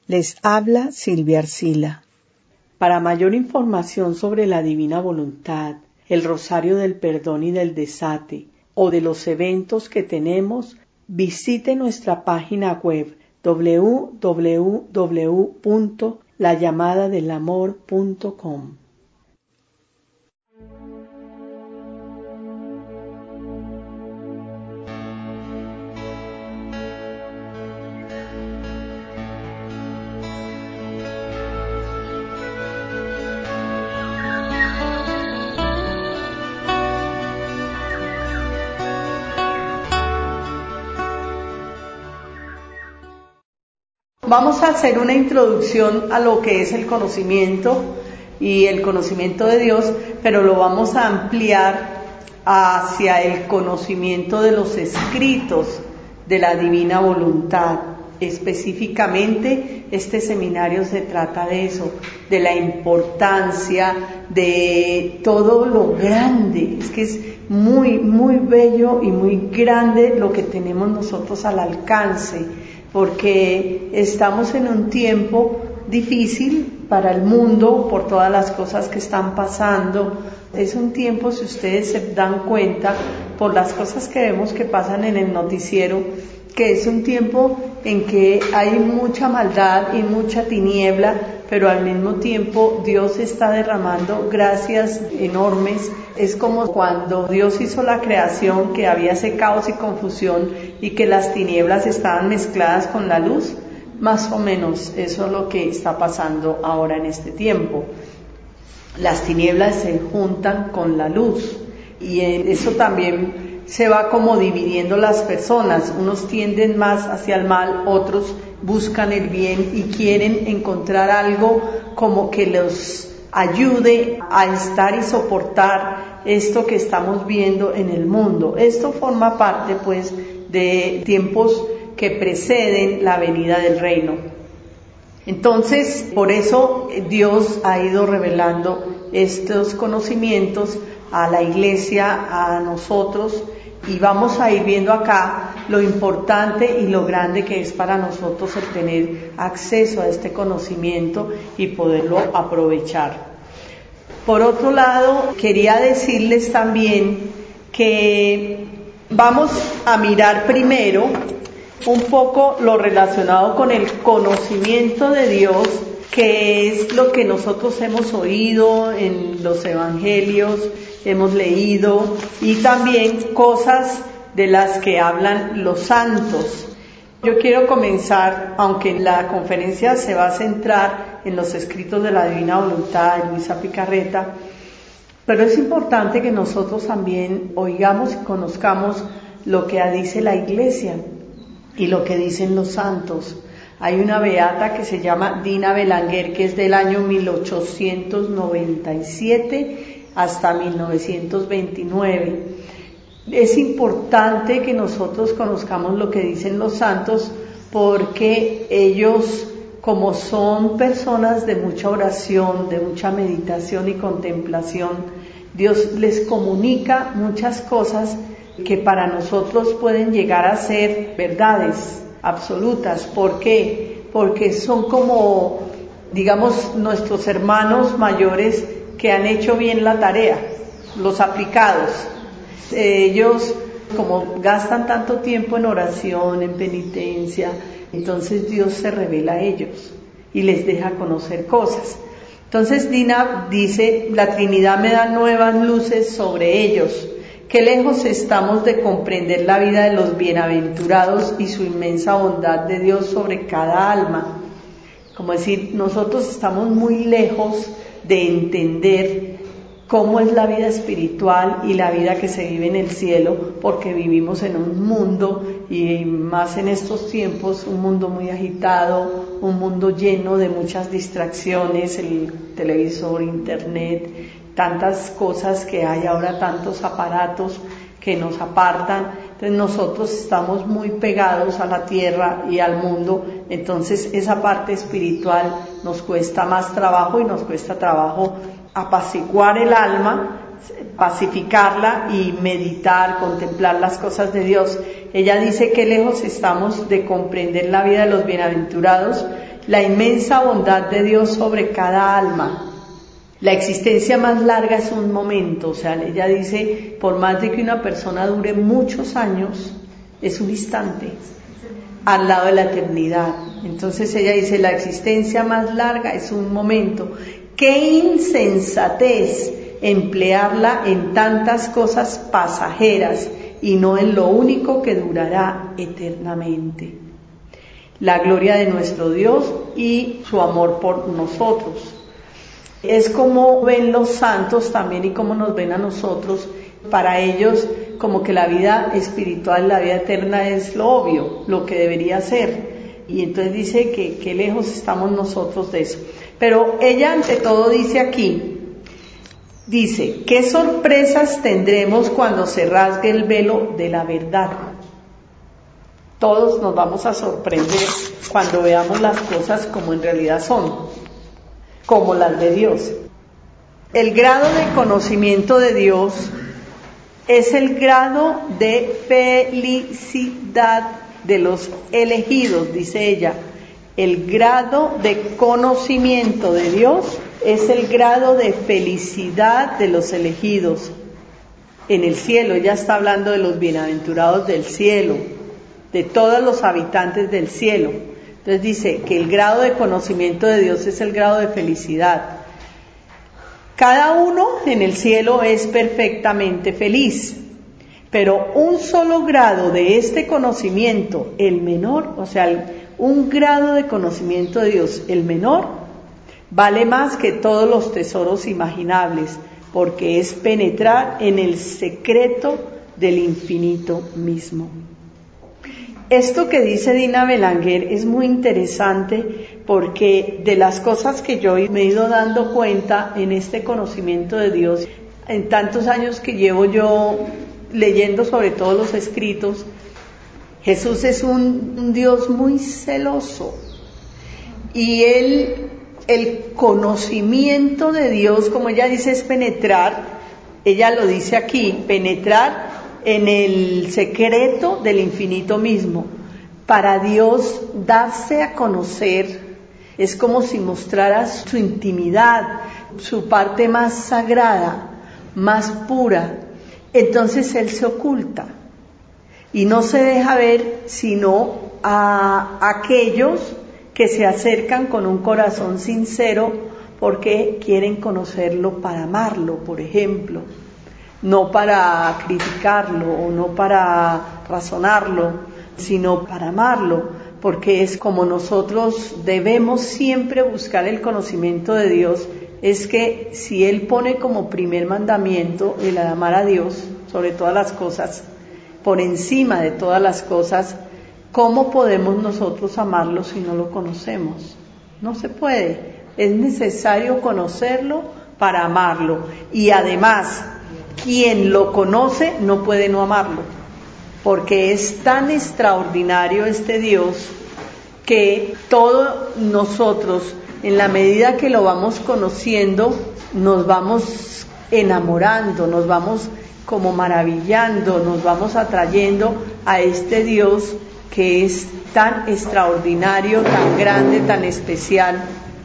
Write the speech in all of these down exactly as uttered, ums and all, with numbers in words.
Les habla Silvia Arcila. Para mayor información sobre la Divina Voluntad, el Rosario del Perdón y del Desate o de los eventos que tenemos, visite nuestra página web doble u doble u doble u punto la llamada del amor punto com. Vamos a hacer una introducción a lo que es el conocimiento y el conocimiento de Dios, pero lo vamos a ampliar hacia el conocimiento de los escritos de la Divina Voluntad. Específicamente, este seminario se trata de eso, de la importancia de todo lo grande. Es que es muy, muy bello y muy grande lo que tenemos nosotros al alcance, porque estamos en un tiempo difícil para el mundo por todas las cosas que están pasando. Es un tiempo, si ustedes se dan cuenta, por las cosas que vemos que pasan en el noticiero, que es un tiempo en que hay mucha maldad y mucha tiniebla, pero al mismo tiempo Dios está derramando gracias enormes. Es como cuando Dios hizo la creación, que había ese caos y confusión y que las tinieblas estaban mezcladas con la luz. Más o menos eso es lo que está pasando ahora en este tiempo. Las tinieblas se juntan con la luz y eso también se va como dividiendo las personas. Unos tienden más hacia el mal, otros buscan el bien y quieren encontrar algo como que los ayude a estar y soportar esto que estamos viendo en el mundo. Esto forma parte pues de tiempos que preceden la venida del reino. Entonces, por eso Dios ha ido revelando estos conocimientos a la iglesia, a nosotros, y vamos a ir viendo acá lo importante y lo grande que es para nosotros el tener acceso a este conocimiento y poderlo aprovechar. Por otro lado, quería decirles también que vamos a mirar primero un poco lo relacionado con el conocimiento de Dios, que es lo que nosotros hemos oído en los evangelios, hemos leído, y también cosas de las que hablan los santos. Yo quiero comenzar, aunque la conferencia se va a centrar en los escritos de la Divina Voluntad de Luisa Picarreta, pero es importante que nosotros también oigamos y conozcamos lo que dice la Iglesia y lo que dicen los santos. Hay una beata que se llama Dina Belenguer, que es del año mil ochocientos noventa y siete hasta mil novecientos veintinueve. Es importante que nosotros conozcamos lo que dicen los santos, porque ellos, como son personas de mucha oración, de mucha meditación y contemplación, Dios les comunica muchas cosas que para nosotros pueden llegar a ser verdades absolutas. ¿Por qué? Porque son como, digamos, nuestros hermanos mayores que han hecho bien la tarea, los aplicados. Ellos, como gastan tanto tiempo en oración, en penitencia, entonces Dios se revela a ellos y les deja conocer cosas. Entonces Dina dice: la Trinidad me da nuevas luces sobre ellos. Qué lejos estamos de comprender la vida de los bienaventurados y su inmensa bondad de Dios sobre cada alma. Como decir, nosotros estamos muy lejos de entender cómo es la vida espiritual y la vida que se vive en el cielo, porque vivimos en un mundo, y más en estos tiempos, un mundo muy agitado, un mundo lleno de muchas distracciones, el televisor, internet, tantas cosas que hay ahora, tantos aparatos que nos apartan. Entonces nosotros estamos muy pegados a la tierra y al mundo, entonces esa parte espiritual nos cuesta más trabajo, y nos cuesta trabajo apaciguar el alma, pacificarla y meditar, contemplar las cosas de Dios. Ella dice que lejos estamos de comprender la vida de los bienaventurados la inmensa bondad de Dios sobre cada alma. La existencia más larga es un momento, o sea, ella dice, por más de que una persona dure muchos años, es un instante al lado de la eternidad. Entonces ella dice, la existencia más larga es un momento. ¡Qué insensatez emplearla en tantas cosas pasajeras y no en lo único que durará eternamente! La gloria de nuestro Dios y su amor por nosotros. Es como ven los santos también y como nos ven a nosotros. Para ellos, como que la vida espiritual, la vida eterna es lo obvio, lo que debería ser. Y entonces dice que qué lejos estamos nosotros de eso. Pero ella ante todo dice aquí, dice, ¿qué sorpresas tendremos cuando se rasgue el velo de la verdad? Todos nos vamos a sorprender cuando veamos las cosas como en realidad son, como las de Dios. El grado de conocimiento de Dios es el grado de felicidad de los elegidos, dice ella. El grado de conocimiento de Dios es el grado de felicidad de los elegidos en el cielo. Ella está hablando de los bienaventurados del cielo, de todos los habitantes del cielo. Entonces dice que el grado de conocimiento de Dios es el grado de felicidad. Cada uno en el cielo es perfectamente feliz, pero un solo grado de este conocimiento, el menor, o sea, un grado de conocimiento de Dios, el menor, vale más que todos los tesoros imaginables, porque es penetrar en el secreto del infinito mismo. Esto que dice Dina Belanger es muy interesante porque de las cosas que yo me he ido dando cuenta en este conocimiento de Dios, en tantos años que llevo yo leyendo sobre todos los escritos, Jesús es un, un Dios muy celoso y él, el conocimiento de Dios, como ella dice, es penetrar, ella lo dice aquí, penetrar en el secreto del infinito mismo. Para Dios darse a conocer es como si mostrara su intimidad, su parte más sagrada, más pura. Entonces Él se oculta y no se deja ver sino a aquellos que se acercan con un corazón sincero porque quieren conocerlo para amarlo, por ejemplo. No para criticarlo o no para razonarlo, sino para amarlo, porque es como nosotros debemos siempre buscar el conocimiento de Dios, es que si Él pone como primer mandamiento el amar a Dios sobre todas las cosas, por encima de todas las cosas, ¿cómo podemos nosotros amarlo si no lo conocemos? No se puede, es necesario conocerlo para amarlo, y además, quien lo conoce no puede no amarlo, porque es tan extraordinario este Dios que todos nosotros, en la medida que lo vamos conociendo, nos vamos enamorando, nos vamos como maravillando, nos vamos atrayendo a este Dios que es tan extraordinario, tan grande, tan especial.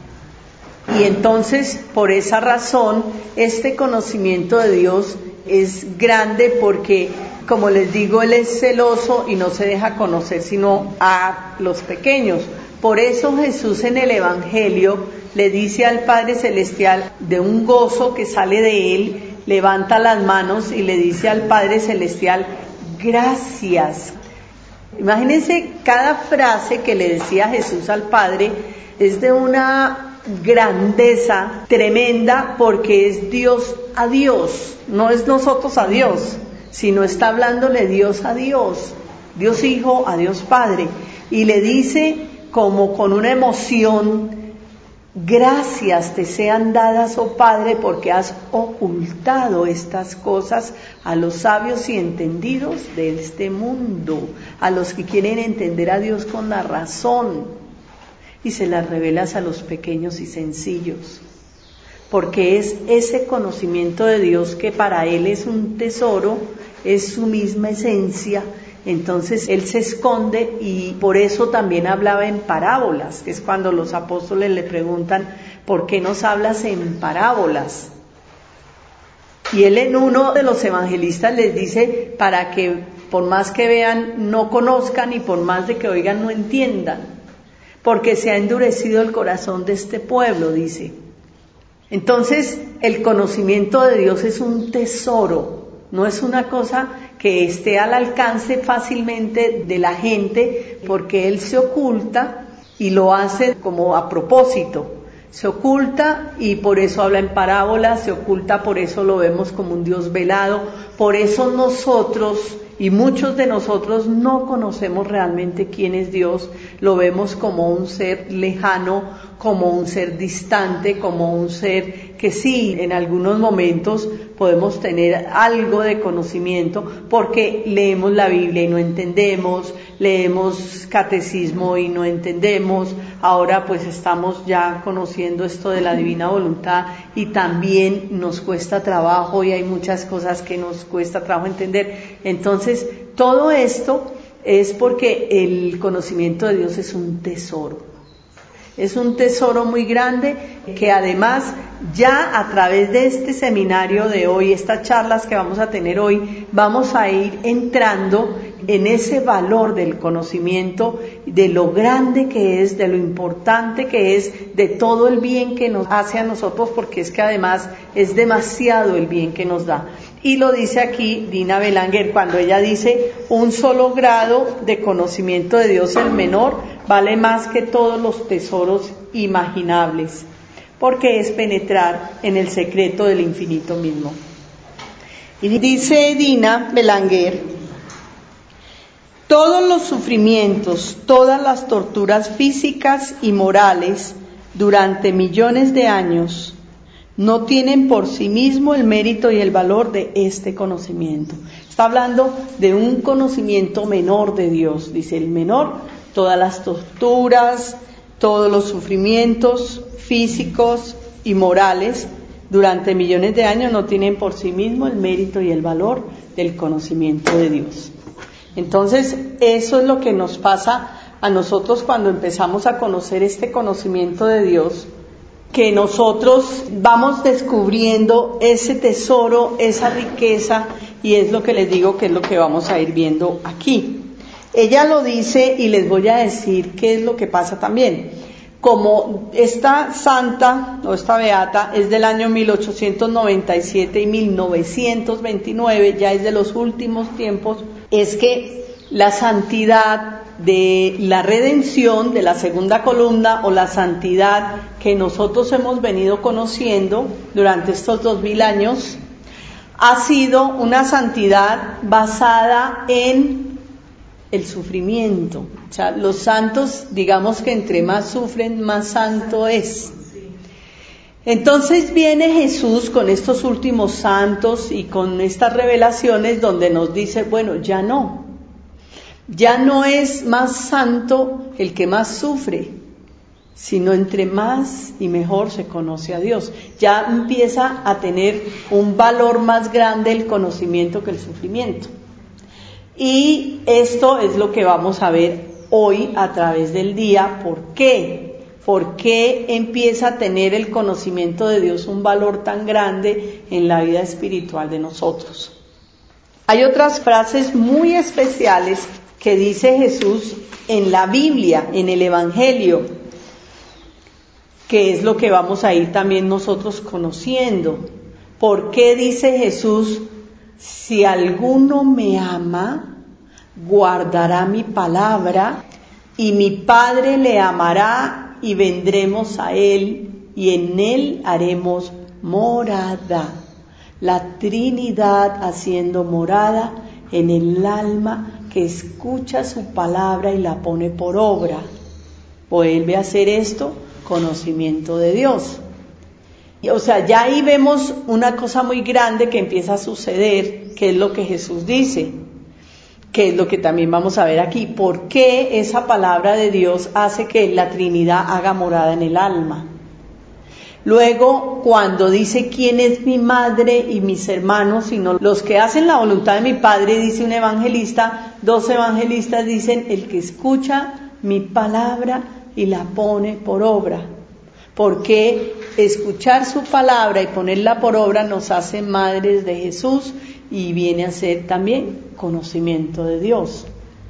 Y entonces, por esa razón, este conocimiento de Dios es grande porque, como les digo, Él es celoso y no se deja conocer sino a los pequeños. Por eso Jesús en el Evangelio le dice al Padre Celestial, de un gozo que sale de Él, levanta las manos y le dice al Padre Celestial, gracias. Imagínense, cada frase que le decía Jesús al Padre es de una grandeza tremenda porque es Dios a Dios, no es nosotros a Dios, sino está hablándole Dios a Dios, Dios Hijo a Dios Padre, y le dice como con una emoción, gracias te sean dadas, oh Padre, porque has ocultado estas cosas a los sabios y entendidos de este mundo, a los que quieren entender a Dios con la razón, y se las revelas a los pequeños y sencillos, porque es ese conocimiento de Dios que para Él es un tesoro, es su misma esencia, Entonces él se esconde y por eso también hablaba en parábolas, que es cuando los apóstoles le preguntan, ¿por qué nos hablas en parábolas? Y él en uno de los evangelistas les dice, para que por más que vean no conozcan y por más de que oigan no entiendan, porque se ha endurecido el corazón de este pueblo, dice. Entonces el conocimiento de Dios es un tesoro, no es una cosa que esté al alcance fácilmente de la gente, porque Él se oculta y lo hace como a propósito. Se oculta y por eso habla en parábolas, se oculta, por eso lo vemos como un Dios velado, por eso nosotros y muchos de nosotros no conocemos realmente quién es Dios, lo vemos como un ser lejano, como un ser distante, como un ser que sí, en algunos momentos podemos tener algo de conocimiento porque leemos la Biblia y no entendemos, leemos catecismo y no entendemos, ahora pues estamos ya conociendo esto de la divina voluntad y también nos cuesta trabajo y hay muchas cosas que nos cuesta trabajo entender. Entonces, todo esto es porque el conocimiento de Dios es un tesoro. Es un tesoro muy grande que además ya a través de este seminario de hoy, estas charlas que vamos a tener hoy, vamos a ir entrando en ese valor del conocimiento, de lo grande que es, de lo importante que es, de todo el bien que nos hace a nosotros, porque es que además es demasiado el bien que nos da. Y lo dice aquí Dina Belanger cuando ella dice, un solo grado de conocimiento de Dios, el menor, vale más que todos los tesoros imaginables, porque es penetrar en el secreto del infinito mismo. Y dice Dina Belanger, todos los sufrimientos, todas las torturas físicas y morales durante millones de años no tienen por sí mismo el mérito y el valor de este conocimiento. Está hablando de un conocimiento menor de Dios, dice el menor, todas las torturas, todos los sufrimientos físicos y morales durante millones de años no tienen por sí mismo el mérito y el valor del conocimiento de Dios. Entonces, eso es lo que nos pasa a nosotros cuando empezamos a conocer este conocimiento de Dios, que nosotros vamos descubriendo ese tesoro, esa riqueza, y es lo que les digo que es lo que vamos a ir viendo aquí. Ella lo dice y les voy a decir qué es lo que pasa también. Como esta santa o esta beata es del año mil ochocientos noventa y siete y mil novecientos veintinueve, ya es de los últimos tiempos, es que la santidad de la redención de la segunda columna o la santidad que nosotros hemos venido conociendo durante estos dos mil años ha sido una santidad basada en el sufrimiento. O sea, los santos, digamos que entre más sufren, más santo es. Entonces viene Jesús con estos últimos santos y con estas revelaciones donde nos dice, bueno, ya no. Ya no es más santo el que más sufre, sino entre más y mejor se conoce a Dios. Ya empieza a tener un valor más grande el conocimiento que el sufrimiento. Y esto es lo que vamos a ver hoy a través del día. ¿Por qué? ¿Por qué empieza a tener el conocimiento de Dios un valor tan grande en la vida espiritual de nosotros? Hay otras frases muy especiales que dice Jesús en la Biblia, en el Evangelio, que es lo que vamos a ir también nosotros conociendo. ¿Por qué dice Jesús, si alguno me ama, guardará mi palabra, y mi Padre le amará, y vendremos a él, y en él haremos morada? La Trinidad haciendo morada en el alma que escucha su palabra y la pone por obra. Vuelve a hacer esto, conocimiento de Dios. Y, o sea, ya ahí vemos una cosa muy grande que empieza a suceder, que es lo que Jesús dice, que es lo que también vamos a ver aquí. ¿Por qué esa palabra de Dios hace que la Trinidad haga morada en el alma? Luego, cuando dice quién es mi madre y mis hermanos, sino los que hacen la voluntad de mi Padre, dice un evangelista, dos evangelistas dicen el que escucha mi palabra y la pone por obra. Porque escuchar su palabra y ponerla por obra nos hace madres de Jesús y viene a ser también conocimiento de Dios.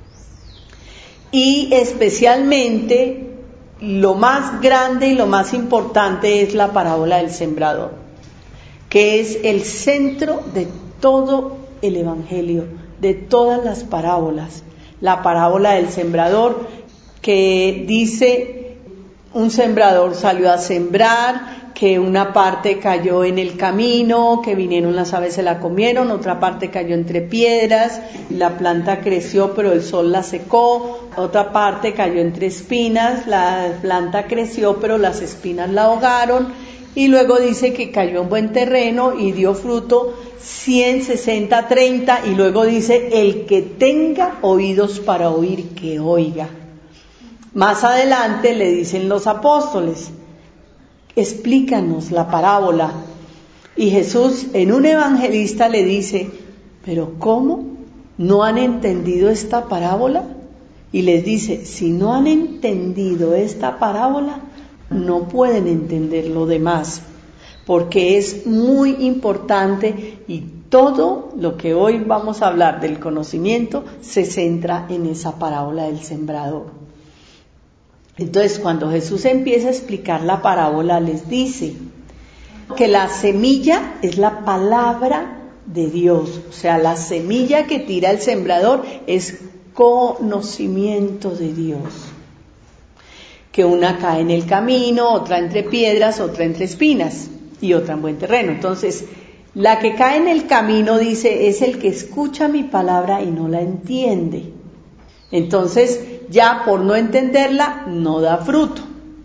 Y especialmente lo más grande y lo más importante es la parábola del sembrador, que es el centro de todo el evangelio, de todas las parábolas. La parábola del sembrador, que dice: un sembrador salió a sembrar, que una parte cayó en el camino, que vinieron las aves, se la comieron, otra parte cayó entre piedras, la planta creció pero el sol la secó, otra parte cayó entre espinas, la planta creció pero las espinas la ahogaron, y luego dice que cayó en buen terreno y dio fruto cien, sesenta, treinta, y luego dice: el que tenga oídos para oír, que oiga. Más adelante le dicen los apóstoles: explícanos la parábola. Y Jesús en un evangelista le dice: ¿pero cómo? ¿No han entendido esta parábola? Y les dice: si no han entendido esta parábola, no pueden entender lo demás, porque es muy importante, y todo lo que hoy vamos a hablar del conocimiento se centra en esa parábola del sembrador. Entonces, cuando Jesús empieza a explicar la parábola, les dice que la semilla es la palabra de Dios. O sea, la semilla que tira el sembrador es conocimiento de Dios. Que una cae en el camino, otra entre piedras, otra entre espinas y otra en buen terreno. Entonces, la que cae en el camino, dice, es el que escucha mi palabra y no la entiende. Entonces, ya por no entenderla, no da fruto.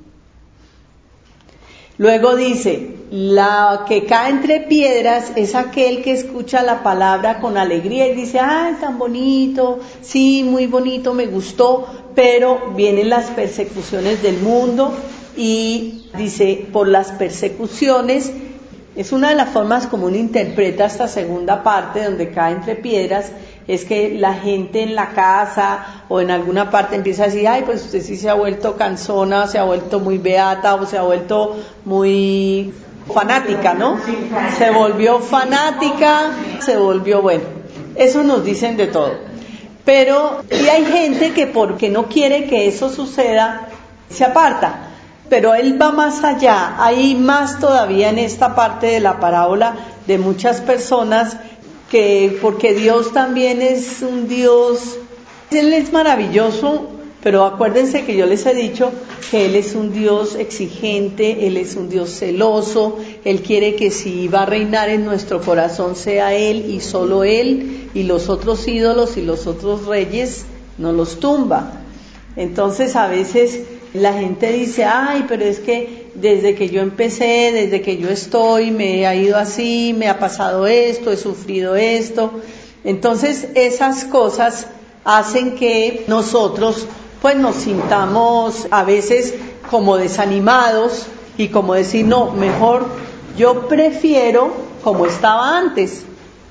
Luego dice: la que cae entre piedras es aquel que escucha la palabra con alegría y dice: ¡ay, tan bonito! Sí, muy bonito, me gustó, pero vienen las persecuciones del mundo y dice: por las persecuciones. Es una de las formas como uno interpreta esta segunda parte donde cae entre piedras, es que la gente en la casa o en alguna parte empieza a decir: ay, pues usted sí se ha vuelto cansona, se ha vuelto muy beata o se ha vuelto muy fanática, ¿no? Se volvió fanática, se volvió, bueno, eso nos dicen de todo. Pero y hay gente que porque no quiere que eso suceda, se aparta. Pero él va más allá, hay más todavía en esta parte de la parábola de muchas personas que, porque Dios también es un Dios, Él es maravilloso, pero acuérdense que yo les he dicho que Él es un Dios exigente, Él es un Dios celoso, Él quiere que si va a reinar en nuestro corazón sea Él y solo Él, y los otros ídolos y los otros reyes no los tumba. Entonces a veces la gente dice: ay, pero es que desde que yo empecé, desde que yo estoy, me ha ido así, me ha pasado esto, he sufrido esto. Entonces esas cosas hacen que nosotros pues nos sintamos a veces como desanimados y como decir: no, mejor yo prefiero como estaba antes.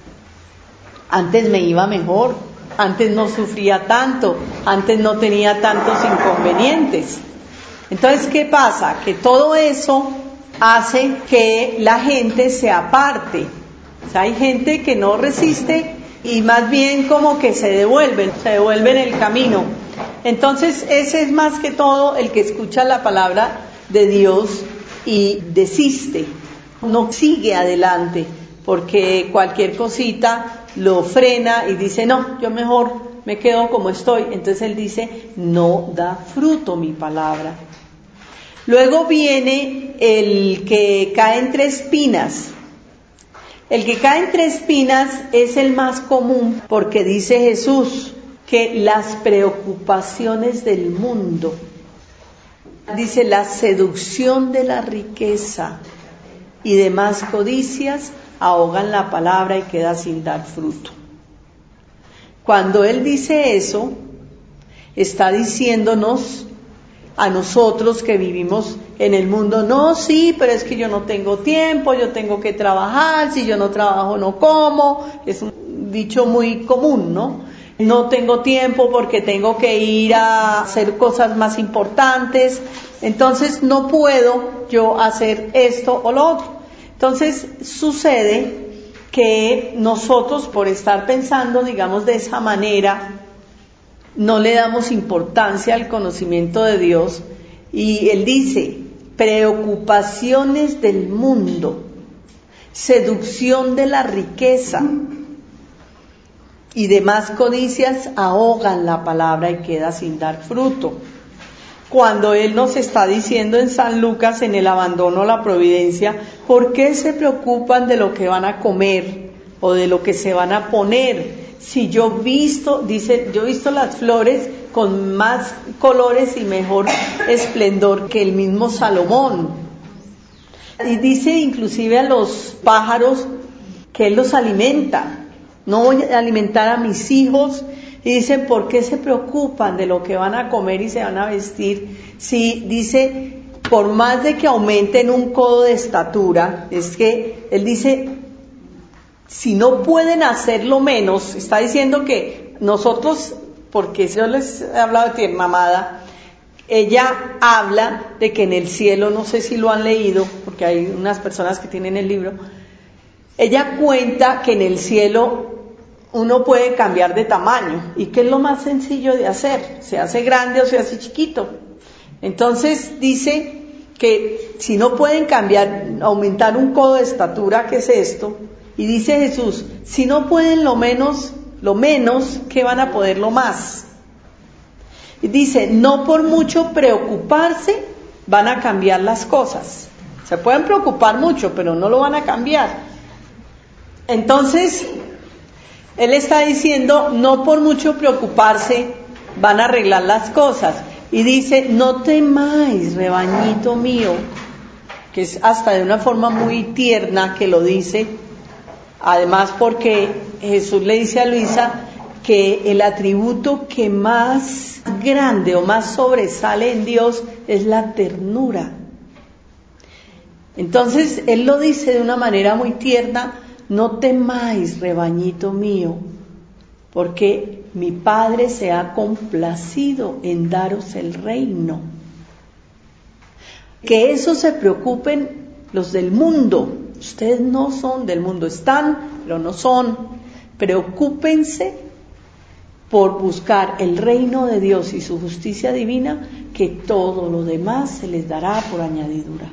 Antes me iba mejor, antes no sufría tanto, antes no tenía tantos inconvenientes. Entonces, ¿qué pasa? Que todo eso hace que la gente se aparte. O sea, hay gente que no resiste y más bien como que se devuelven, se devuelven el camino. Entonces, ese es más que todo el que escucha la palabra de Dios y desiste, no sigue adelante, porque cualquier cosita lo frena y dice: no, yo mejor me quedo como estoy. Entonces él dice: no da fruto mi palabra. Luego viene el que cae entre espinas. El que cae entre espinas es el más común, porque dice Jesús que las preocupaciones del mundo, dice, la seducción de la riqueza y demás codicias ahogan la palabra y queda sin dar fruto. Cuando él dice eso, está diciéndonos a nosotros que vivimos en el mundo, no, sí, pero es que yo no tengo tiempo, yo tengo que trabajar, si yo no trabajo no como, es un dicho muy común, ¿no? No tengo tiempo porque tengo que ir a hacer cosas más importantes, entonces no puedo yo hacer esto o lo otro. Entonces sucede que nosotros, por estar pensando, digamos, de esa manera, no le damos importancia al conocimiento de Dios, y Él dice, preocupaciones del mundo, seducción de la riqueza y demás codicias ahogan la palabra y queda sin dar fruto. Cuando Él nos está diciendo en San Lucas, en el abandono a la providencia, ¿por qué se preocupan de lo que van a comer o de lo que se van a poner? Si yo visto, dice, yo he visto las flores con más colores y mejor esplendor que el mismo Salomón. Y dice inclusive a los pájaros que Él los alimenta. No voy a alimentar a mis hijos. Y dicen, ¿por qué se preocupan de lo que van a comer y se van a vestir? Si dice, por más de que aumenten un codo de estatura, es que Él dice, si no pueden hacerlo menos, está diciendo que nosotros, porque yo les he hablado de ti, mamada, ella habla de que en el cielo, no sé si lo han leído, porque hay unas personas que tienen el libro, ella cuenta que en el cielo uno puede cambiar de tamaño. ¿Y qué es lo más sencillo de hacer? Se hace grande o se hace chiquito. Entonces dice que si no pueden cambiar, aumentar un codo de estatura, ¿qué es esto? Y dice Jesús, si no pueden lo menos, lo menos, ¿qué van a poder lo más? Y dice, no por mucho preocuparse van a cambiar las cosas. Se pueden preocupar mucho, pero no lo van a cambiar. Entonces, Él está diciendo, no por mucho preocuparse van a arreglar las cosas. Y dice, no temáis, rebañito mío, que es hasta de una forma muy tierna que lo dice. Además, porque Jesús le dice a Luisa que el atributo que más grande o más sobresale en Dios es la ternura. Entonces, Él lo dice de una manera muy tierna, no temáis, rebañito mío, porque mi Padre se ha complacido en daros el reino. Que eso se preocupen los del mundo. Ustedes no son del mundo, están, pero no son. Preocúpense por buscar el reino de Dios y su justicia divina, que todo lo demás se les dará por añadidura.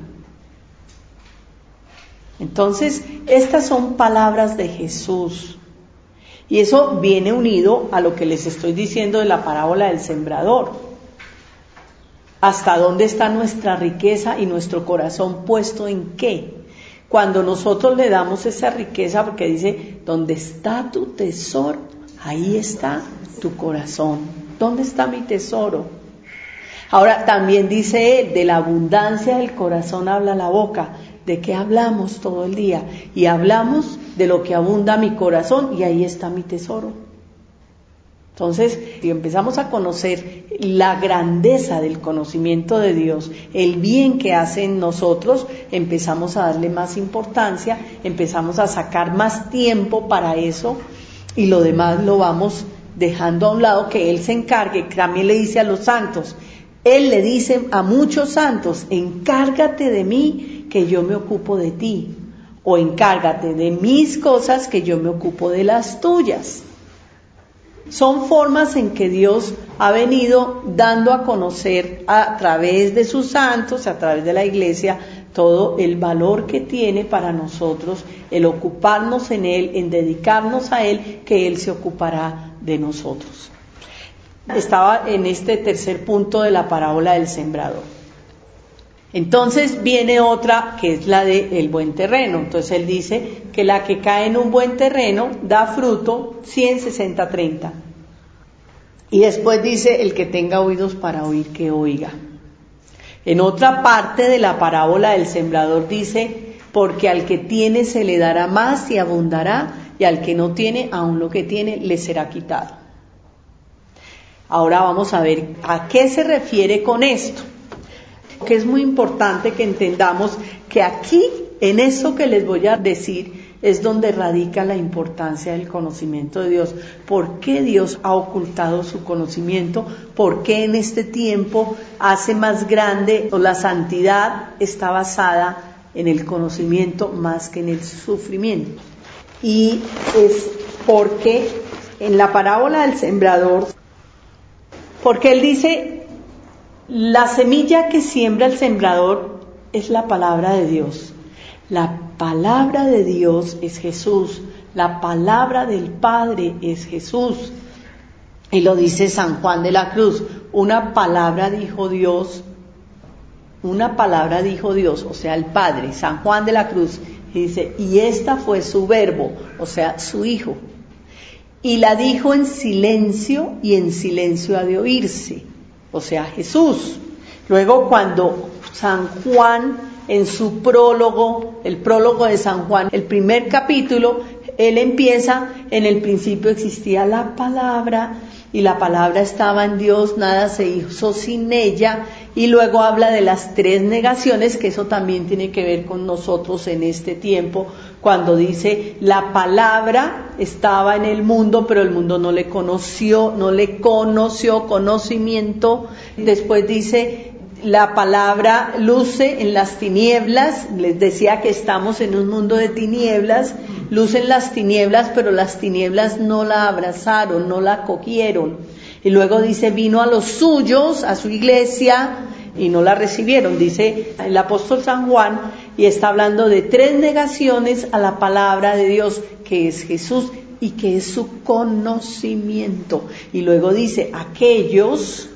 Entonces, estas son palabras de Jesús. Y eso viene unido a lo que les estoy diciendo de la parábola del sembrador. ¿Hasta dónde está nuestra riqueza y nuestro corazón puesto en qué? Cuando nosotros le damos esa riqueza, porque dice, donde está tu tesoro, ahí está tu corazón. ¿Dónde está mi tesoro? Ahora, también dice él, de la abundancia del corazón habla la boca. ¿De qué hablamos todo el día? Y hablamos de lo que abunda mi corazón, y ahí está mi tesoro. Entonces, si empezamos a conocer la grandeza del conocimiento de Dios, el bien que hace en nosotros, empezamos a darle más importancia, empezamos a sacar más tiempo para eso, y lo demás lo vamos dejando a un lado, que Él se encargue. También le dice a los santos, Él le dice a muchos santos, encárgate de mí, que yo me ocupo de ti, o encárgate de mis cosas, que yo me ocupo de las tuyas. Son formas en que Dios ha venido dando a conocer a través de sus santos, a través de la iglesia, todo el valor que tiene para nosotros, el ocuparnos en Él, en dedicarnos a Él, que Él se ocupará de nosotros. Estaba en este tercer punto de la parábola del sembrador. Entonces viene otra, que es la de el buen terreno. Entonces Él dice que la que cae en un buen terreno da fruto cien, sesenta, treinta. Y después dice, el que tenga oídos para oír, que oiga. En otra parte de la parábola del sembrador dice, porque al que tiene se le dará más y abundará, y al que no tiene, aun lo que tiene le será quitado. Ahora vamos a ver a qué se refiere con esto. Que es muy importante que entendamos que aquí, en eso que les voy a decir, es donde radica la importancia del conocimiento de Dios. ¿Por qué Dios ha ocultado su conocimiento? ¿Por qué en este tiempo hace más grande, o la santidad está basada en el conocimiento más que en el sufrimiento? Y es porque en la parábola del sembrador, porque él dice, la semilla que siembra el sembrador es la palabra de Dios. La palabra de Dios es Jesús. La palabra del Padre es Jesús. Y lo dice San Juan de la Cruz. Una palabra dijo Dios. Una palabra dijo Dios, o sea, el Padre, San Juan de la Cruz. Y dice, y esta fue su verbo, o sea, su Hijo. Y la dijo en silencio, y en silencio ha de oírse, o sea, Jesús. Luego cuando San Juan, en su prólogo, el prólogo de San Juan, el primer capítulo, él empieza, en el principio existía la palabra, y la palabra estaba en Dios, nada se hizo sin ella, y luego habla de las tres negaciones, que eso también tiene que ver con nosotros en este tiempo, cuando dice, la palabra estaba en el mundo, pero el mundo no le conoció, no le conoció, conocimiento. Después dice, la palabra luce en las tinieblas, les decía que estamos en un mundo de tinieblas, luce en las tinieblas, pero las tinieblas no la abrazaron, no la acogieron. Y luego dice, vino a los suyos, a su iglesia, y no la recibieron, dice el apóstol San Juan, y está hablando de tres negaciones a la palabra de Dios, que es Jesús y que es su conocimiento. Y luego dice, aquellos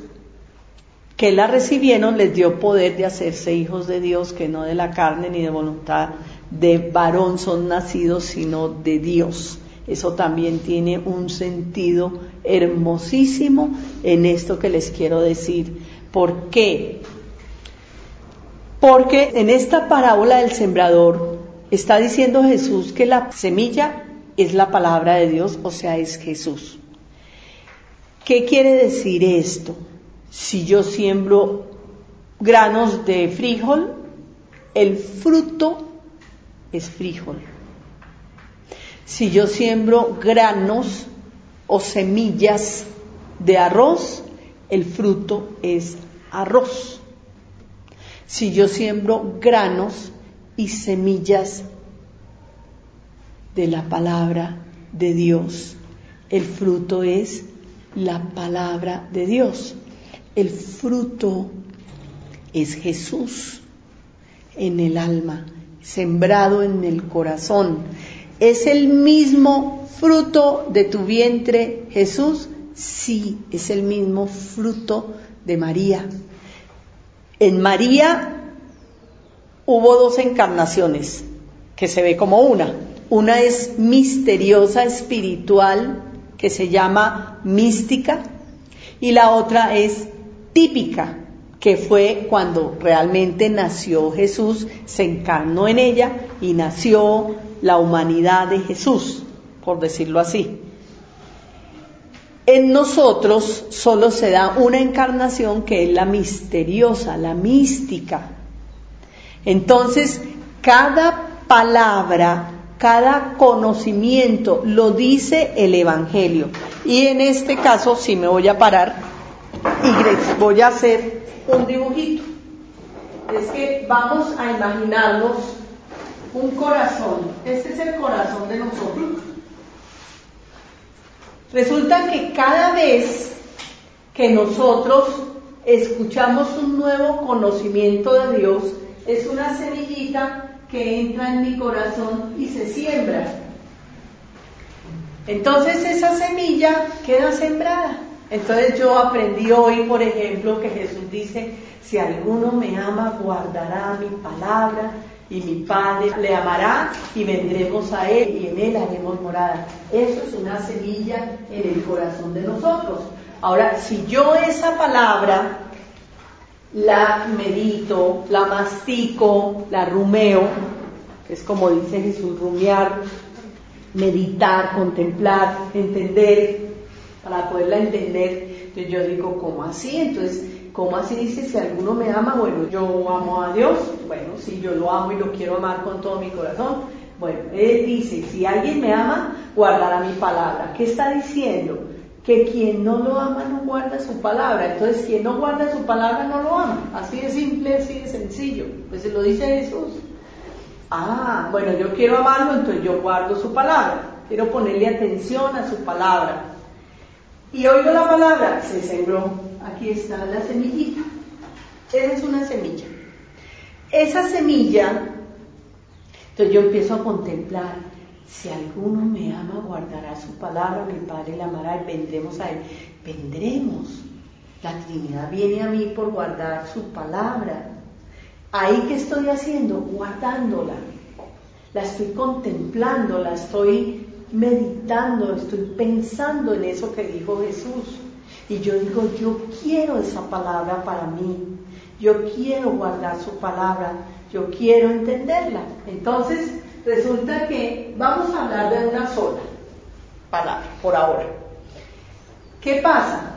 que la recibieron les dio poder de hacerse hijos de Dios, que no de la carne ni de voluntad de varón son nacidos, sino de Dios. Eso también tiene un sentido hermosísimo en esto que les quiero decir. ¿Por qué? Porque en esta parábola del sembrador está diciendo Jesús que la semilla es la palabra de Dios, o sea, es Jesús. ¿Qué quiere decir esto? Si yo siembro granos de frijol, el fruto es frijol. Si yo siembro granos o semillas de arroz, el fruto es arroz. Si yo siembro granos y semillas de la palabra de Dios, el fruto es la palabra de Dios. El fruto es Jesús en el alma, sembrado en el corazón. ¿Es el mismo fruto de tu vientre, Jesús? Sí, es el mismo fruto de María. En María hubo dos encarnaciones, que se ve como una. Una es misteriosa, espiritual, que se llama mística, y la otra es típica, que fue cuando realmente nació Jesús, se encarnó en ella y nació la humanidad de Jesús, por decirlo así. En nosotros solo se da una encarnación, que es la misteriosa, la mística. Entonces, cada palabra, cada conocimiento lo dice el Evangelio. Y en este caso, sí me voy a parar y les voy a hacer un dibujito. Es que vamos a imaginarnos un corazón. Este es el corazón de nosotros. Resulta que cada vez que nosotros escuchamos un nuevo conocimiento de Dios, es una semillita que entra en mi corazón y se siembra. Entonces esa semilla queda sembrada. Entonces yo aprendí hoy, por ejemplo, que Jesús dice, si alguno me ama, guardará mi palabra, y mi Padre le amará, y vendremos a Él, y en Él haremos morada. Eso es una semilla en el corazón de nosotros. Ahora, si yo esa palabra la medito, la mastico, la rumeo, que es como dice Jesús, rumiar, meditar, contemplar, entender, para poderla entender, entonces yo digo, ¿cómo así? Entonces ¿cómo así dice? Si alguno me ama, bueno, yo amo a Dios, bueno, si yo lo amo y lo quiero amar con todo mi corazón. Bueno, él dice, si alguien me ama, guardará mi palabra. ¿Qué está diciendo? Que quien no lo ama no guarda su palabra. Entonces, quien no guarda su palabra no lo ama. Así de simple, así de sencillo. Pues se lo dice Jesús. Ah, bueno, yo quiero amarlo, entonces yo guardo su palabra. Quiero ponerle atención a su palabra. Y oigo la palabra, se sembró. Aquí está la semillita. Esa es una semilla. Esa semilla, entonces yo empiezo a contemplar, si alguno me ama, guardará su palabra, mi Padre la amará y vendremos a él. Vendremos. La Trinidad viene a mí por guardar su palabra. ¿Ahí qué estoy haciendo? Guardándola. La estoy contemplando, la estoy meditando, estoy pensando en eso que dijo Jesús. Y yo digo, yo quiero esa palabra para mí. Yo quiero guardar su palabra. Yo quiero entenderla. Entonces, resulta que vamos a hablar de una sola palabra por ahora. ¿Qué pasa?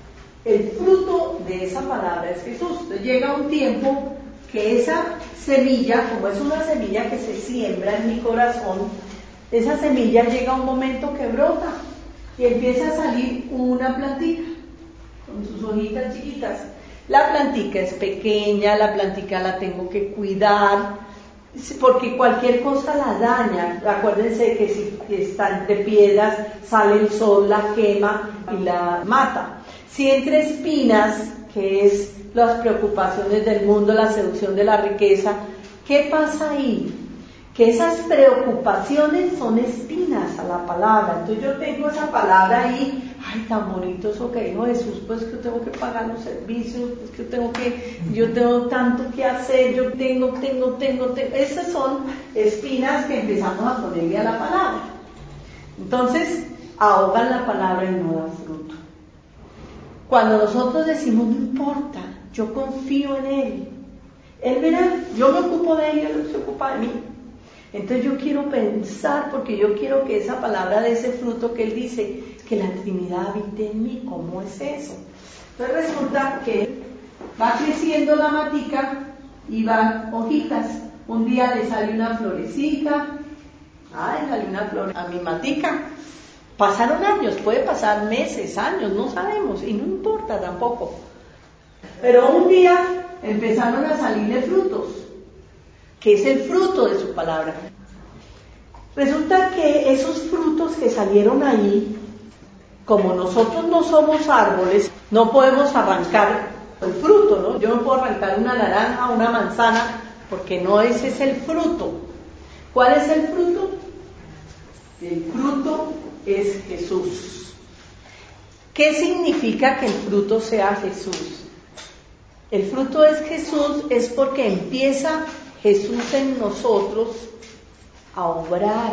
El fruto de esa palabra es Jesús. Entonces llega un tiempo que esa semilla, como es una semilla que se siembra en mi corazón, esa semilla llega a un momento que brota y empieza a salir una plantita con sus hojitas chiquitas. La plantica es pequeña, la plantica la tengo que cuidar, porque cualquier cosa la daña. Acuérdense que si está entre piedras, sale el sol, la quema y la mata. Si entre espinas, que es las preocupaciones del mundo, la seducción de la riqueza, ¿qué pasa ahí? Que esas preocupaciones son espinas a la palabra. Entonces yo tengo esa palabra ahí, ay, tan bonito eso que dijo Jesús, pues que yo tengo que pagar los servicios, pues que yo tengo que, yo tengo tanto que hacer, yo tengo, tengo, tengo, tengo. Esas son espinas que empezamos a ponerle a la palabra. Entonces, ahogan la palabra y no dan fruto. Cuando nosotros decimos, no importa, yo confío en Él, Él verá, yo me ocupo de Él y Él se ocupa de mí. Entonces yo quiero pensar, porque yo quiero que esa palabra de ese fruto que Él dice, que la Trinidad habite en mí. ¿Cómo es eso? Entonces resulta que va creciendo la matica y van hojitas. Un día le sale una florecita, ay, sale una flor a mi matica. Pasaron años, puede pasar meses, años, no sabemos, y no importa tampoco. Pero un día empezaron a salirle frutos, que es el fruto de su palabra. Resulta que esos frutos que salieron ahí, como nosotros no somos árboles, no podemos arrancar el fruto, ¿no? Yo no puedo arrancar una naranja o una manzana, porque no ese es el fruto. ¿Cuál es el fruto? El fruto es Jesús. ¿Qué significa que el fruto sea Jesús? El fruto es Jesús, es porque empieza Jesús en nosotros a obrar.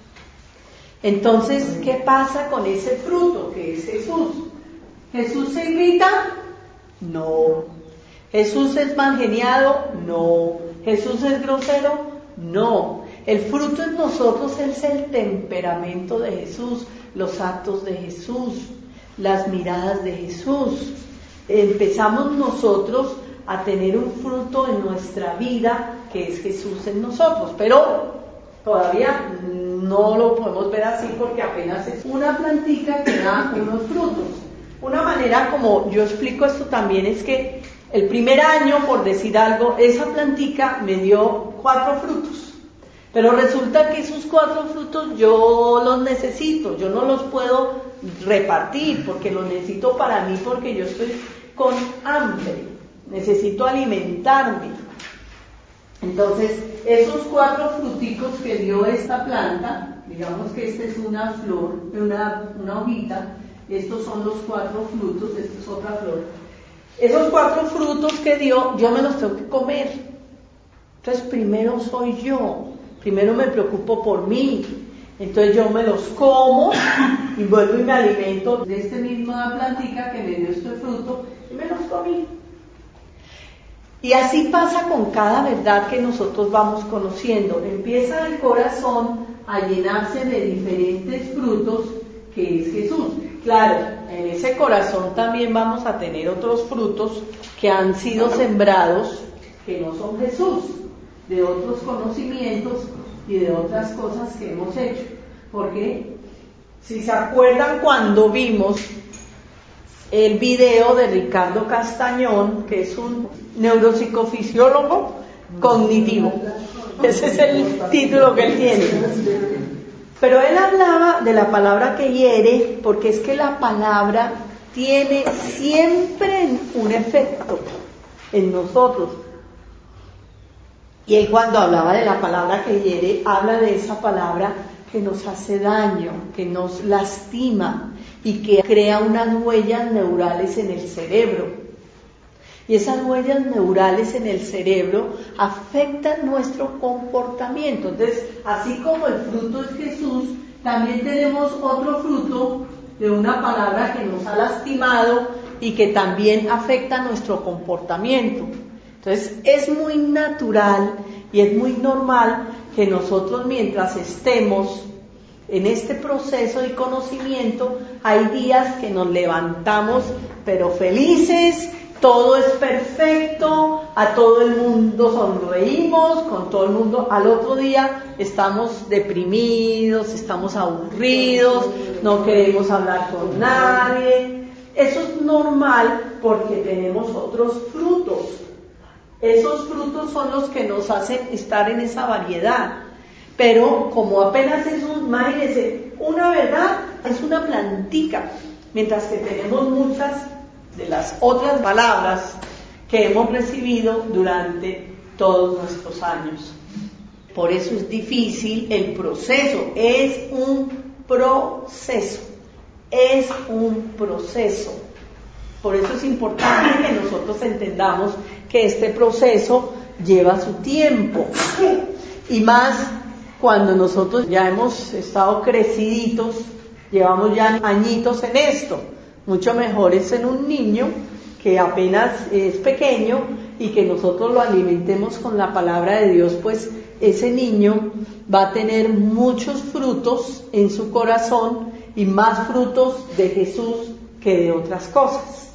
Entonces, ¿qué pasa con ese fruto que es Jesús? ¿Jesús se irrita? No. ¿Jesús es mal geniado? No. ¿Jesús es grosero? No. El fruto en nosotros es el temperamento de Jesús, los actos de Jesús, las miradas de Jesús. Empezamos nosotros a tener un fruto en nuestra vida que es Jesús en nosotros, pero todavía no lo podemos ver así porque apenas es una plantica que da unos frutos. Una manera como yo explico esto también es que el primer año, por decir algo, esa plantica me dio cuatro frutos, pero resulta que esos cuatro frutos yo los necesito, yo no los puedo repartir porque los necesito para mí, porque yo estoy con hambre, necesito alimentarme. Entonces, esos cuatro fruticos que dio esta planta, digamos que esta es una flor, una, una hojita, estos son los cuatro frutos, esta es otra flor. Esos cuatro frutos que dio, yo me los tengo que comer. Entonces, primero soy yo, primero me preocupo por mí. Entonces yo me los como y vuelvo y me alimento de esta misma plantica que me dio este fruto y me los comí. Y así pasa con cada verdad que nosotros vamos conociendo. Empieza el corazón a llenarse de diferentes frutos que es Jesús. Claro, en ese corazón también vamos a tener otros frutos que han sido sembrados, que no son Jesús, de otros conocimientos y de otras cosas que hemos hecho. Porque si se acuerdan cuando vimos el video de Ricardo Castañón, que es un neuropsicofisiólogo cognitivo, ese es el título que él tiene, pero él hablaba de la palabra que hiere, porque es que la palabra tiene siempre un efecto en nosotros. Y él, cuando hablaba de la palabra que hiere, habla de esa palabra que nos hace daño, que nos lastima y que crea unas huellas neurales en el cerebro. Y esas huellas neurales en el cerebro afectan nuestro comportamiento. Entonces, así como el fruto es Jesús, también tenemos otro fruto de una palabra que nos ha lastimado y que también afecta nuestro comportamiento. Entonces, es muy natural y es muy normal que nosotros, mientras estemos en este proceso de conocimiento, hay días que nos levantamos pero felices, todo es perfecto, a todo el mundo sonreímos, con todo el mundo. Al otro día estamos deprimidos, estamos aburridos, no queremos hablar con nadie. Eso es normal porque tenemos otros frutos. Esos frutos son los que nos hacen estar en esa variedad. Pero como apenas es un, imagínense, una verdad es una plantica, mientras que tenemos muchas de las otras palabras que hemos recibido durante todos nuestros años. Por eso es difícil el proceso, es un proceso, es un proceso. Por eso es importante que nosotros entendamos que este proceso lleva su tiempo. Y más cuando nosotros ya hemos estado creciditos, llevamos ya añitos en esto. Mucho mejor es en un niño que apenas es pequeño y que nosotros lo alimentemos con la palabra de Dios, pues ese niño va a tener muchos frutos en su corazón y más frutos de Jesús que de otras cosas.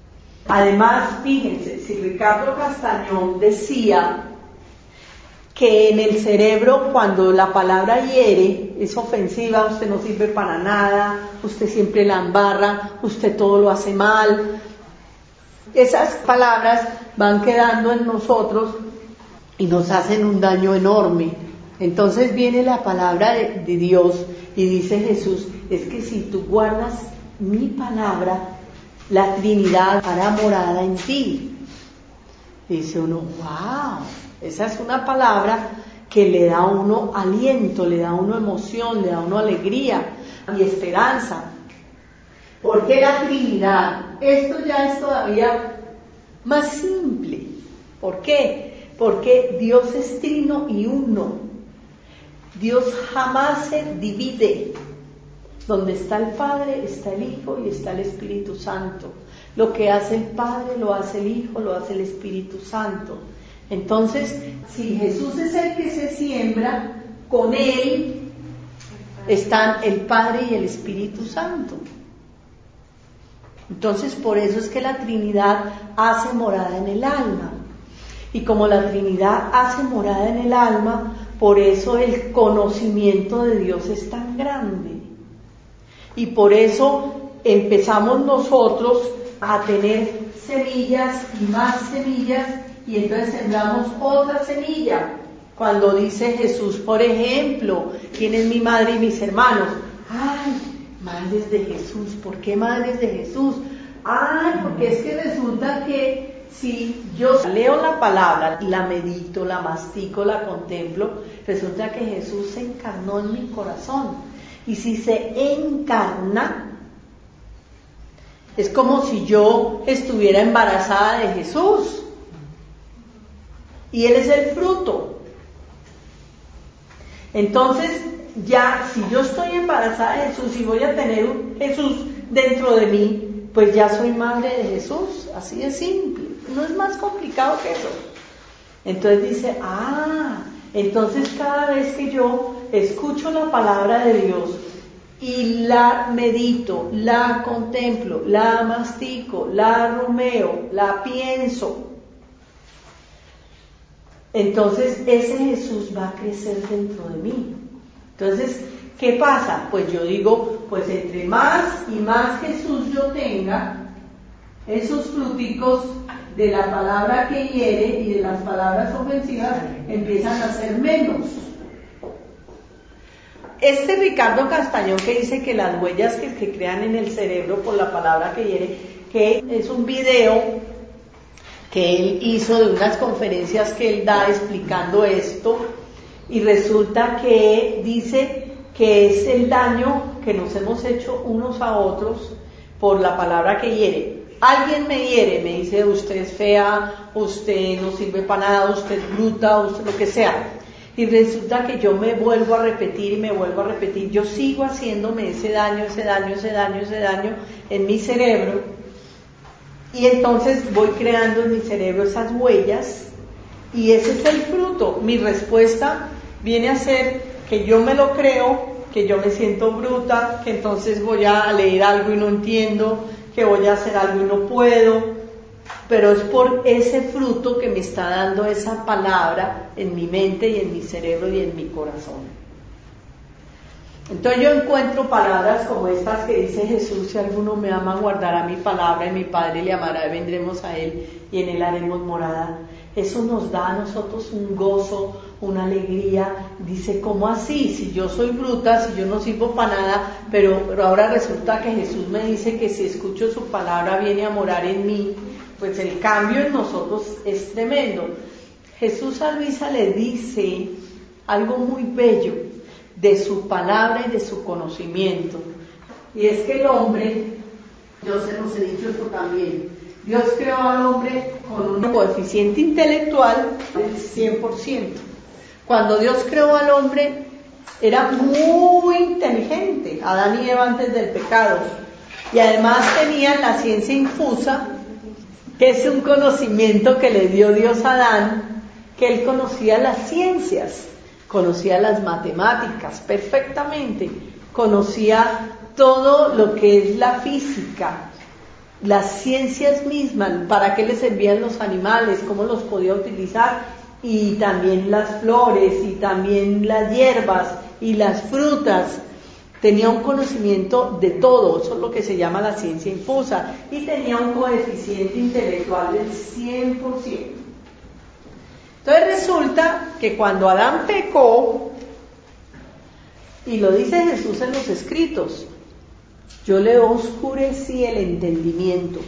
Además, fíjense, si Ricardo Castañón decía que en el cerebro, cuando la palabra hiere, es ofensiva, usted no sirve para nada, usted siempre la embarra, usted todo lo hace mal, esas palabras van quedando en nosotros y nos hacen un daño enorme. Entonces viene la palabra de, de Dios y dice Jesús, es que si tú guardas mi palabra, la Trinidad hará morada en ti. Y dice uno, wow, esa es una palabra que le da a uno aliento, le da a uno emoción, le da a uno alegría y esperanza. ¿Por qué la Trinidad? Esto ya es todavía más simple. ¿Por qué? Porque Dios es trino y uno. Dios jamás se divide. Donde está el Padre, está el Hijo y está el Espíritu Santo. Lo que hace el Padre, lo hace el Hijo, lo hace el Espíritu Santo. Entonces, si Jesús es el que se siembra, con Él están el Padre y el Espíritu Santo. Entonces, por eso es que la Trinidad hace morada en el alma. Y como la Trinidad hace morada en el alma, por eso el conocimiento de Dios es tan grande. Y por eso empezamos nosotros a tener semillas y más semillas, y entonces sembramos otra semilla. Cuando dice Jesús, por ejemplo, ¿quién es mi madre y mis hermanos? ¡Ay! Madres de Jesús. ¿Por qué madres de Jesús? ¡Ay! Porque es que resulta que si yo leo la palabra, la medito, la mastico, la contemplo, resulta que Jesús se encarnó en mi corazón. Y si se encarna, es como si yo estuviera embarazada de Jesús. Y Él es el fruto. Entonces, ya si yo estoy embarazada de Jesús y voy a tener un Jesús dentro de mí, pues ya soy madre de Jesús. Así de simple. No es más complicado que eso. Entonces dice, ah, entonces cada vez que yo escucho la palabra de Dios y la medito, la contemplo, la mastico, la rumeo, la pienso, entonces ese Jesús va a crecer dentro de mí. Entonces, ¿qué pasa? Pues yo digo, pues entre más y más Jesús yo tenga, esos fruticos de la palabra que hiere y de las palabras ofensivas empiezan a ser menos. Este Ricardo Castañón que dice que las huellas que se crean en el cerebro por la palabra que hiere, que es un video que él hizo de unas conferencias que él da explicando esto, y resulta que dice que es el daño que nos hemos hecho unos a otros por la palabra que hiere. Alguien me hiere, me dice, usted es fea, usted no sirve para nada, usted es bruta, usted lo que sea. Y resulta que yo me vuelvo a repetir y me vuelvo a repetir, yo sigo haciéndome ese daño, ese daño, ese daño, ese daño en mi cerebro, y entonces voy creando en mi cerebro esas huellas, y ese es el fruto. Mi respuesta viene a ser que yo me lo creo, que yo me siento bruta, que entonces voy a leer algo y no entiendo, que voy a hacer algo y no puedo, pero es por ese fruto que me está dando esa palabra en mi mente y en mi cerebro y en mi corazón. Entonces yo encuentro palabras como estas que dice Jesús: si alguno me ama, guardará mi palabra, y mi Padre le amará, y vendremos a él y en él haremos morada. Eso nos da a nosotros un gozo, una alegría. Dice, ¿cómo así? Si yo soy bruta, si yo no sirvo para nada, pero, pero ahora resulta que Jesús me dice que si escucho su palabra viene a morar en mí. Pues el cambio en nosotros es tremendo. Jesús a Luisa le dice algo muy bello de su palabra y de su conocimiento, y es que el hombre, yo se los he dicho esto también, Dios creó al hombre con un coeficiente intelectual del cien por ciento. Cuando Dios creó al hombre era muy inteligente, Adán y Eva antes del pecado, y además tenían la ciencia infusa, que es un conocimiento que le dio Dios a Adán, que él conocía las ciencias, conocía las matemáticas perfectamente, conocía todo lo que es la física, las ciencias mismas, para qué le servían los animales, cómo los podía utilizar, y también las flores, y también las hierbas, y las frutas. Tenía un conocimiento de todo, eso es lo que se llama la ciencia infusa, y tenía un coeficiente intelectual del cien por ciento. Entonces resulta que cuando Adán pecó, y lo dice Jesús en los escritos, yo le oscurecí el entendimiento,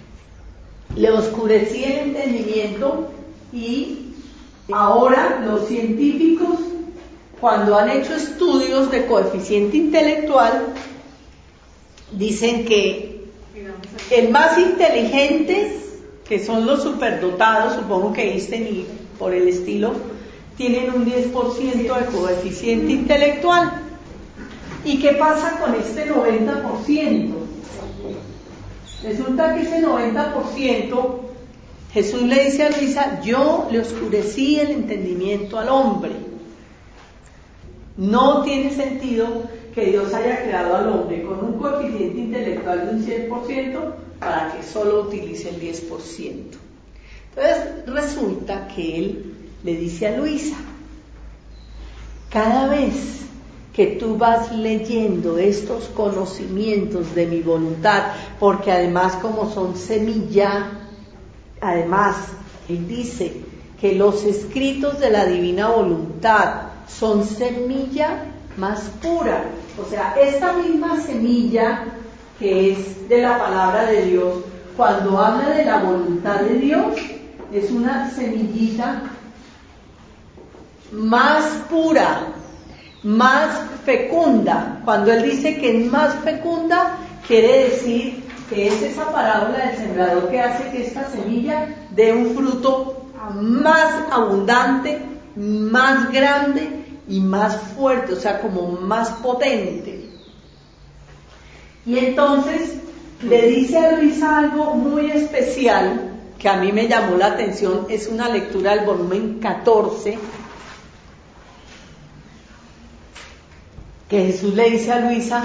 le oscurecí el entendimiento, y ahora los científicos, cuando han hecho estudios de coeficiente intelectual, dicen que el más inteligentes, que son los superdotados, supongo que Einstein y por el estilo, tienen un diez por ciento de coeficiente intelectual. ¿Y qué pasa con este noventa por ciento? Resulta que ese noventa por ciento, Jesús le dice a Luisa, yo le oscurecí el entendimiento al hombre. No tiene sentido que Dios haya creado al hombre con un coeficiente intelectual de un cien por ciento para que solo utilice el diez por ciento. Entonces resulta que él le dice a Luisa, cada vez que tú vas leyendo estos conocimientos de mi voluntad, porque además como son semilla, además él dice que los escritos de la divina voluntad son semilla más pura, o sea, esta misma semilla que es de la palabra de Dios, cuando habla de la voluntad de Dios, es una semillita más pura, más fecunda. Cuando él dice que es más fecunda, quiere decir que es esa parábola del sembrador que hace que esta semilla dé un fruto más abundante, más grande y más fuerte, o sea, como más potente. Y entonces le dice a Luisa algo muy especial que a mí me llamó la atención, es una lectura del volumen catorce, que Jesús le dice a Luisa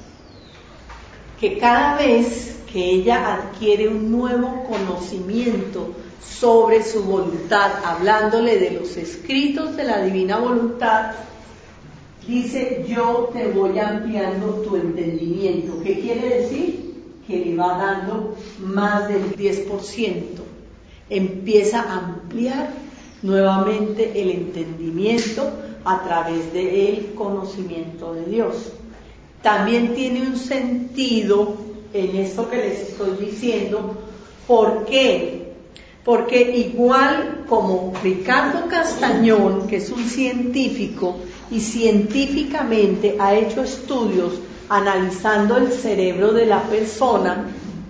que cada vez que ella adquiere un nuevo conocimiento sobre su voluntad, hablándole de los escritos de la divina voluntad, dice: yo te voy ampliando tu entendimiento. ¿Qué quiere decir? Que le va dando más del diez por ciento. Empieza a ampliar nuevamente el entendimiento a través del conocimiento de Dios. También tiene un sentido en esto que les estoy diciendo. ¿Por qué? Porque igual como Ricardo Castañón, que es un científico, y científicamente ha hecho estudios analizando el cerebro de la persona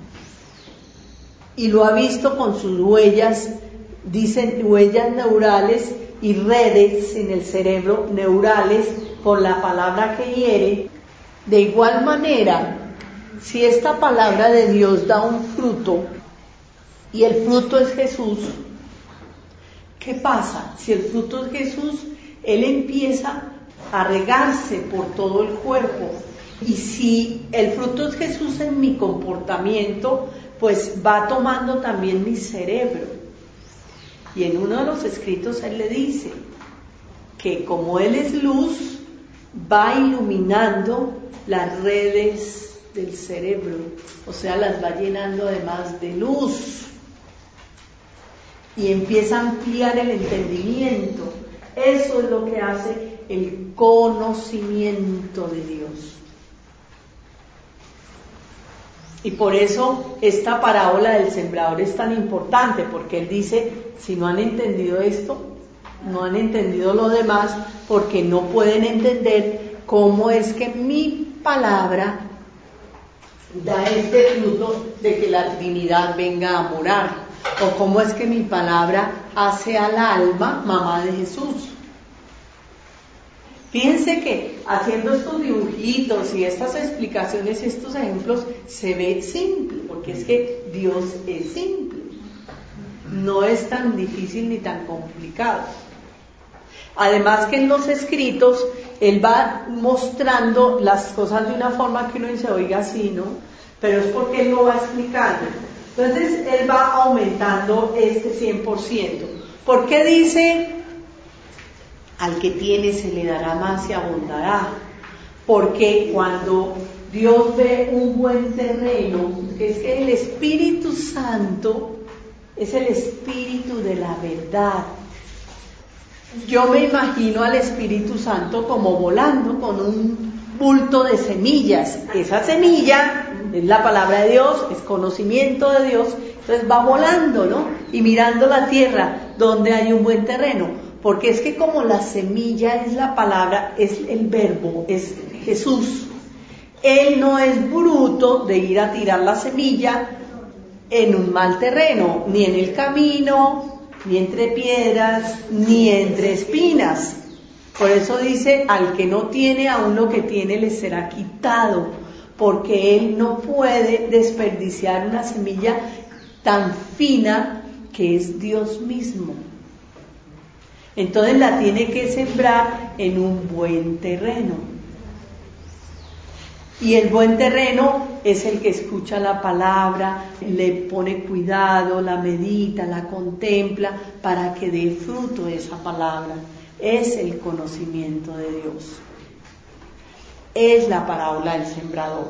y lo ha visto con sus huellas, dicen huellas neurales y redes en el cerebro neurales por la palabra que hiere. De igual manera, si esta palabra de Dios da un fruto y el fruto es Jesús, ¿qué pasa? Si el fruto es Jesús, Él empieza a regarse por todo el cuerpo. Y si el fruto es Jesús en mi comportamiento, pues va tomando también mi cerebro. Y en uno de los escritos Él le dice que como Él es luz, va iluminando las redes del cerebro, o sea, las va llenando además de luz. Y empieza a ampliar el entendimiento. Eso es lo que hace el conocimiento de Dios. Y por eso esta parábola del sembrador es tan importante, porque Él dice: si no han entendido esto, no han entendido lo demás, porque no pueden entender cómo es que mi palabra da este fruto de que la Trinidad venga a morar. O cómo es que mi palabra hace al alma mamá de Jesús. Fíjense que haciendo estos dibujitos y estas explicaciones, estos ejemplos, se ve simple, porque es que Dios es simple. No es tan difícil ni tan complicado. Además que en los escritos Él va mostrando las cosas de una forma que uno dice: oiga, sí, ¿no? Pero es porque Él lo va explicando. Entonces Él va aumentando este cien por ciento. ¿Por qué dice: al que tiene se le dará más y abundará? Porque cuando Dios ve un buen terreno, que es que el Espíritu Santo es el Espíritu de la verdad. Yo me imagino al Espíritu Santo como volando con un bulto de semillas. Esa semilla es la palabra de Dios, es conocimiento de Dios. Entonces va volando, ¿no? Y mirando la tierra donde hay un buen terreno. Porque es que como la semilla es la palabra, es el verbo, es Jesús. Él no es bruto de ir a tirar la semilla en un mal terreno, ni en el camino, ni entre piedras, ni entre espinas. Por eso dice: al que no tiene, aún lo que tiene le será quitado, porque Él no puede desperdiciar una semilla tan fina que es Dios mismo. Entonces la tiene que sembrar en un buen terreno. Y el buen terreno es el que escucha la palabra, le pone cuidado, la medita, la contempla, para que dé fruto esa palabra. Es el conocimiento de Dios. Es la parábola del sembrador.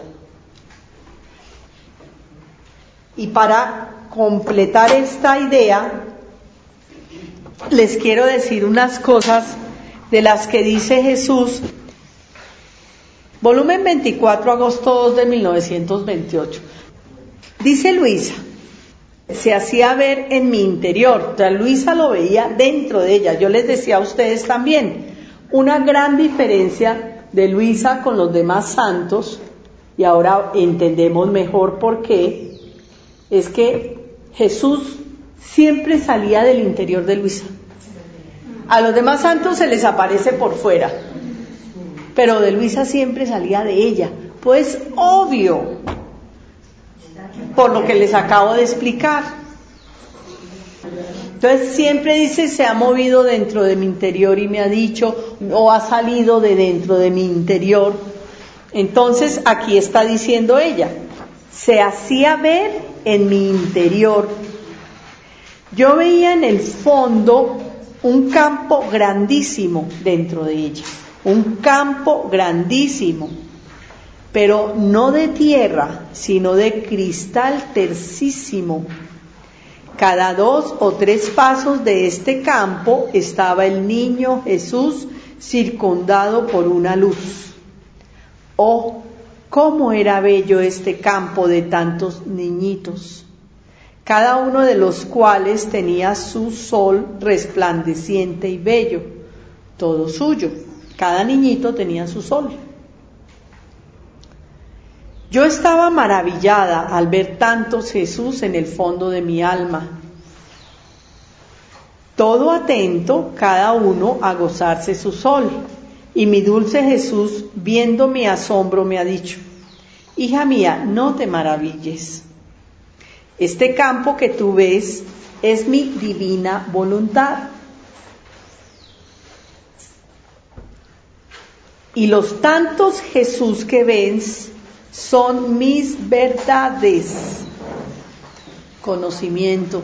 Y para completar esta idea, les quiero decir unas cosas de las que dice Jesús. Volumen veinticuatro, agosto dos de mil novecientos veintiocho. Dice Luisa: se hacía ver en mi interior. O sea, Luisa lo veía dentro de ella. Yo les decía a ustedes también, una gran diferencia de Luisa con los demás santos, y ahora entendemos mejor por qué, es que Jesús siempre salía del interior de Luisa. A los demás santos se les aparece por fuera, pero de Luisa siempre salía de ella. Pues obvio, por lo que les acabo de explicar. Entonces siempre dice, se ha movido dentro de mi interior y me ha dicho, o ha salido de dentro de mi interior. Entonces aquí está diciendo ella, se hacía ver en mi interior. Yo veía en el fondo un campo grandísimo dentro de ella, un campo grandísimo, pero no de tierra, sino de cristal tercísimo. Cada dos o tres pasos de este campo estaba el niño Jesús circundado por una luz. Oh, cómo era bello este campo de tantos niñitos, cada uno de los cuales tenía su sol resplandeciente y bello, todo suyo. Cada niñito tenía su sol. Yo estaba maravillada al ver tantos Jesús en el fondo de mi alma, todo atento, cada uno a gozarse su sol. Y mi dulce Jesús, viendo mi asombro, me ha dicho, hija mía, no te maravilles. Este campo que tú ves es mi divina voluntad. Y los tantos Jesús que ves son mis verdades, conocimiento.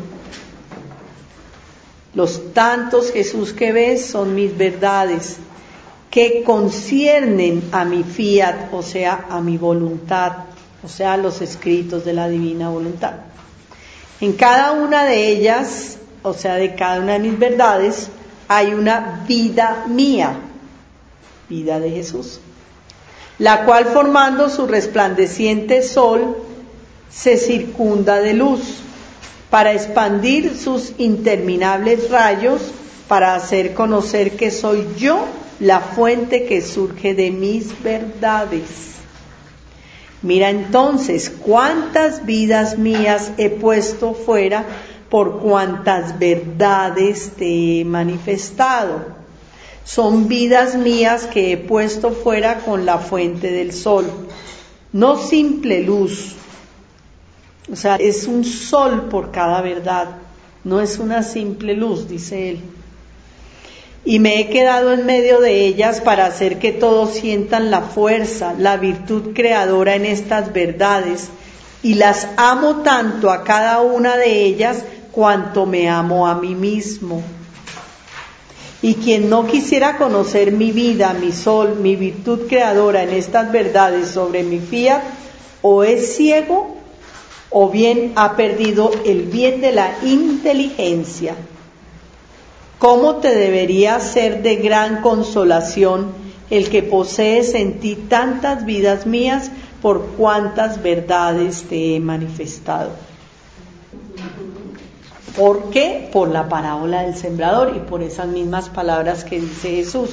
Los tantos Jesús que ves son mis verdades, que conciernen a mi fiat, o sea, a mi voluntad, o sea, a los escritos de la divina voluntad. En cada una de ellas, o sea, de cada una de mis verdades, hay una vida mía, vida de Jesús, la cual formando su resplandeciente sol se circunda de luz para expandir sus interminables rayos, para hacer conocer que soy yo la fuente que surge de mis verdades. Mira entonces cuántas vidas mías he puesto fuera por cuántas verdades te he manifestado. Son vidas mías que he puesto fuera con la fuente del sol, no simple luz, o sea, es un sol por cada verdad, no es una simple luz, dice él. Y me he quedado en medio de ellas para hacer que todos sientan la fuerza, la virtud creadora en estas verdades, y las amo tanto a cada una de ellas cuanto me amo a mí mismo. Y quien no quisiera conocer mi vida, mi sol, mi virtud creadora en estas verdades sobre mi fiat, o es ciego, o bien ha perdido el bien de la inteligencia. ¿Cómo te debería ser de gran consolación el que posees en ti tantas vidas mías por cuantas verdades te he manifestado? ¿Por qué? Por la parábola del sembrador y por esas mismas palabras que dice Jesús.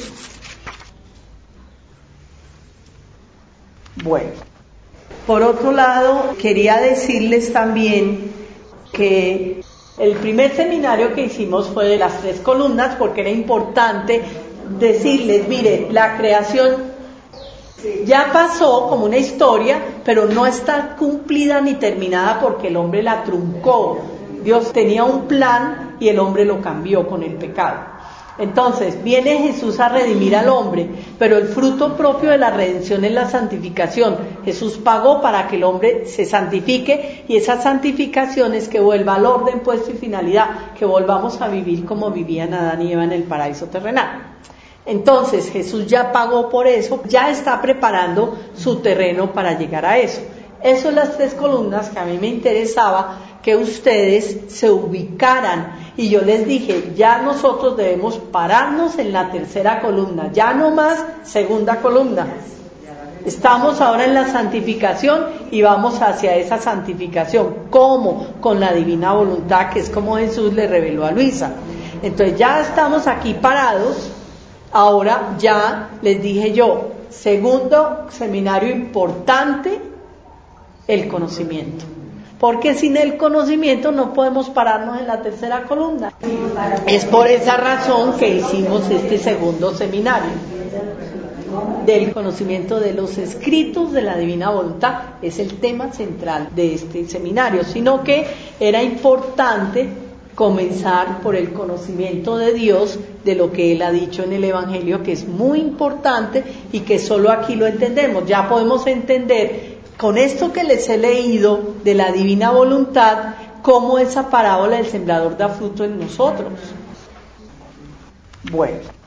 Bueno, por otro lado, quería decirles también que el primer seminario que hicimos fue de las tres columnas, porque era importante decirles, mire, la creación ya pasó como una historia, pero no está cumplida ni terminada porque el hombre la truncó. Dios tenía un plan y el hombre lo cambió con el pecado. Entonces, viene Jesús a redimir al hombre, pero el fruto propio de la redención es la santificación. Jesús pagó para que el hombre se santifique, y esa santificación es que vuelva al orden, puesto y finalidad, que volvamos a vivir como vivían Adán y Eva en el paraíso terrenal. Entonces, Jesús ya pagó por eso, ya está preparando su terreno para llegar a eso. Eso son las tres columnas que a mí me interesaba que ustedes se ubicaran, y yo les dije, ya nosotros debemos pararnos en la tercera columna, ya no más segunda columna. Estamos ahora en la santificación y vamos hacia esa santificación. ¿Cómo? Con la divina voluntad, que es como Jesús le reveló a Luisa. Entonces ya estamos aquí parados. Ahora ya les dije yo, segundo seminario importante, el conocimiento. Porque sin el conocimiento no podemos pararnos en la tercera columna. Es por esa razón que hicimos este segundo seminario del conocimiento de los escritos de la divina voluntad. Es el tema central de este seminario, sino que era importante comenzar por el conocimiento de Dios, de lo que Él ha dicho en el Evangelio, que es muy importante y que solo aquí lo entendemos. Ya podemos entender con esto que les he leído de la divina voluntad, cómo esa parábola del sembrador da fruto en nosotros. Bueno.